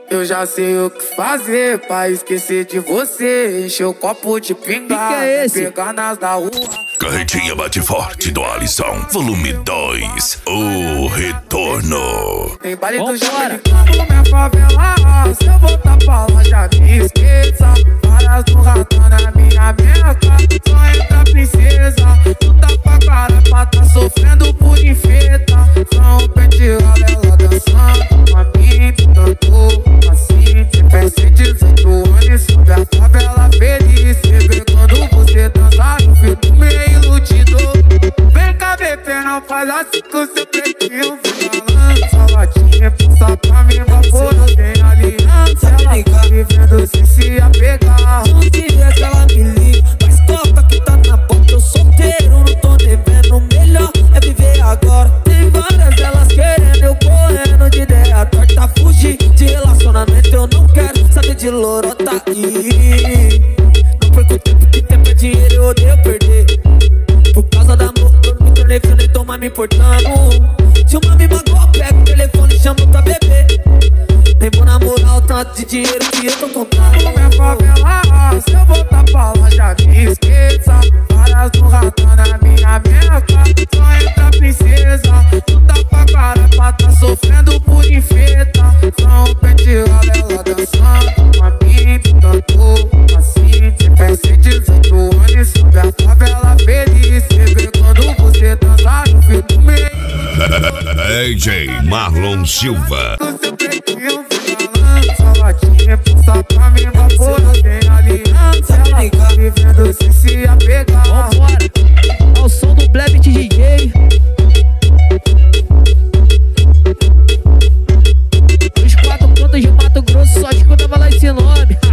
Eu já sei o que fazer pra esquecer de você. Encher o copo de pinga, pegar nas da rua. Carretinha bate forte do Alisson, volume 2, o retorno. Tem baile do Jamaicano, minha favela. Se eu voltar pra lá, já me esqueça. Várias no radar na minha meca. Só entra princesa, tu tá pra cara pra tá sofrendo por infeta. Só um penteado, ela dançando com a mim, tanto assim. Tem 18 anos, sobe a favela feliz. Você vê quando você dança, eu fico meio iludido. Vem cá, bebê, não faz assim com seu pretinho. Vem balança, latinha, passa pra mim, vapor, tem aliança. Ela tá vivendo sem se apegar. Não queria que ela me ligue, mas toca que tá na porta. Eu solteiro, não tô devendo. O melhor é viver agora. Tem várias delas querendo, eu correndo de ideia torta. Fugir de relacionamento, eu não quero saber de lorota. Não perco tempo, que tempo é dinheiro, eu odeio perder. Por causa da amor, eu não me tornei frio, nem tô mais me importando. Se uma me magoa, pego o telefone e chamo pra beber. Nem vou namorar o tanto de dinheiro que eu tô contando. Minha favela, se eu voltar pra lá, já me esqueça. Várias no radar na minha meca. Só entra princesa, tu tá pra cara pra tá sofrendo por infeta. Só um penteado, ela dançando com a mim, tanto assim. Tem 18 anos, sobe a favela feliz. Você vê quando você dança, eu fico meio DJ Marlon Silva. Latinha, passa pra mim, vapor, tem aliança. Ela tá vivendo sem se apegar. Vambora, ao som do Blebit DJ. Os 4 cantos de Mato Grosso, só escutava lá esse nome.